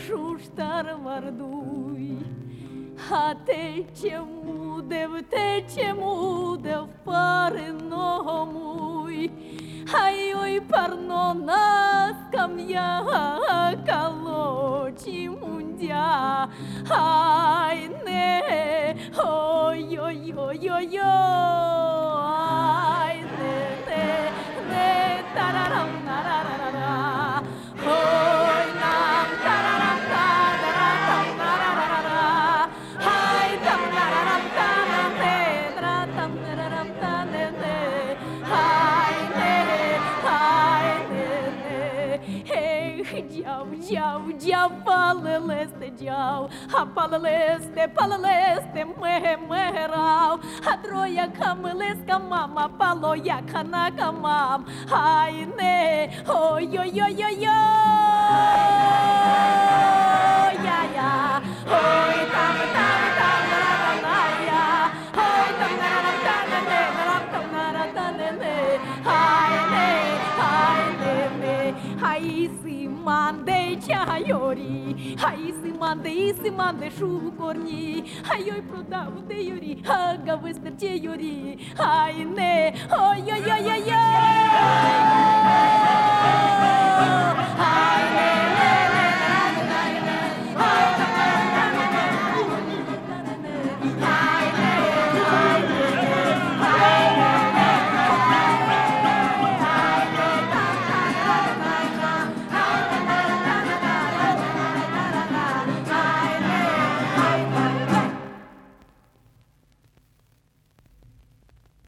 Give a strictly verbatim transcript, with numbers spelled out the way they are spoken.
шуштар вардуй. А тече муде, втече муде в париного муй. Ай ой парно нас кам'я калочі мундя. Ай не, ой ой ой ой ай не, не, не, тарарам нарарара. Ой нам тарарам тарарам нарарара. Ай там нарарам тарарам тарарам нарарам тарарам. Ай не, ай не, не. Ех, дяв, дяв, дяв, палелесте дяв, а палелесте, палелесте, меге, мегерав, а троя камелеска мама, пало яка на камам, ай не, ой-ой-ой-ой-ой, я-я, ой, там, там, там, на-на-на-я, ой, там, на-на-на-на-на-не, там, на-на-на-на-не, ай не, ай не, ай си манде чайорі, ай си манде, іси манде шукорні, ай ой продав де юрі, ага вистерче юрі, ай не, ой-ой-ой-ой-ой.